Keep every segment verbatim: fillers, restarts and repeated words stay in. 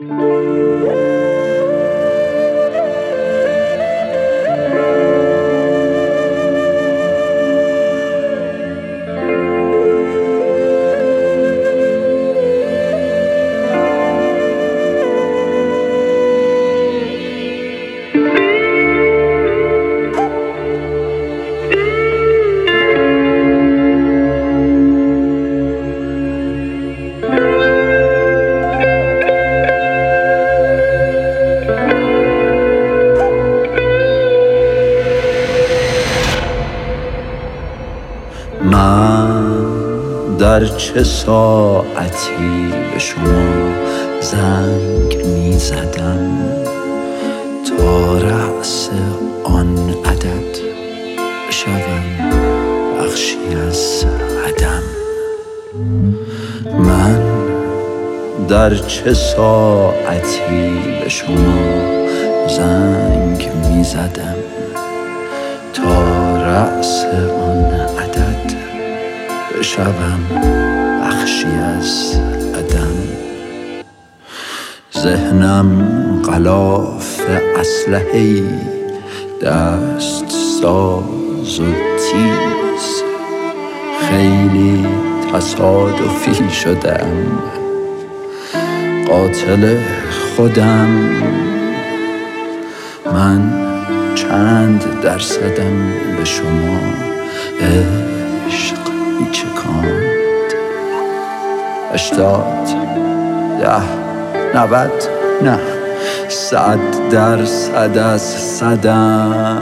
من در چه ساعتی به شما زنگ می زدم تا رأس آن عدد بشوم بخشی از عدم. من در چه ساعتی به شما زنگ می زدم تا رأس آن عدد بشوم بخشی از عدم. ذهنم غلاف اسلحه‌ای دست ساز و تیز، خیلی تصادفی شدم قاتل خودم. من چند درصدم به شما عشق می چکاند؟ هشتاد، ده، نود، نه صد درصد از صدم.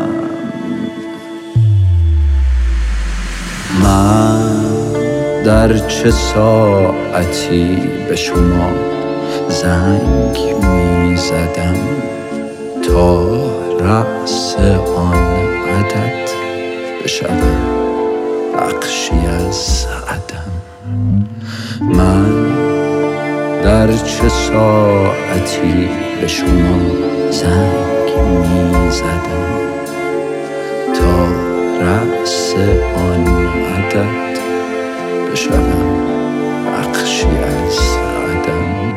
من در چه ساعتی به شما زنگ می زدم تا رأس آن عدد بشوم بخشی از عدم. من در چه ساعتی به شما زنگ می زدم تا رأس آن عدد بشوم بخشی از عدم.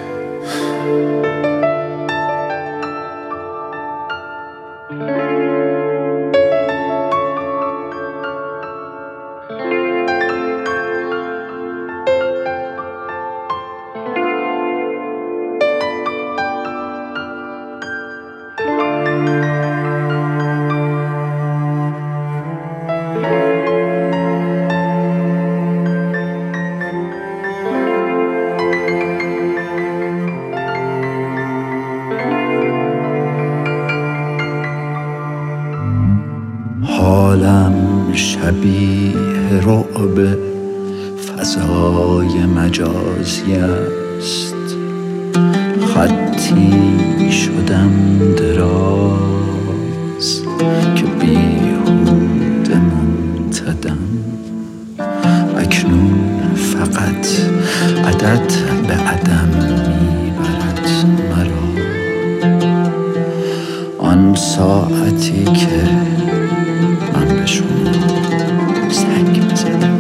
حالم شبیه رعب فضای مجازی است، خطی شدم دراز که بیهوده منتدم. اکنون فقط عدد به عدم میبرد مرا، آن ساعتی که من به شما زنگ می‌زدم.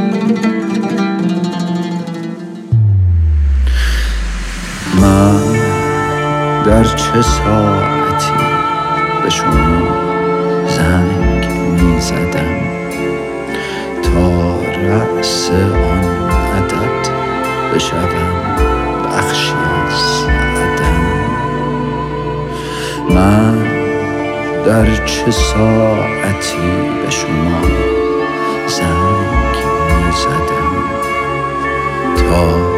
من در چه ساعتی به شما زنگ می‌زدم تا رأس آن عدد بشوم بخشی از عدم. من در چه ساعتی به شما زنگ می زدم تا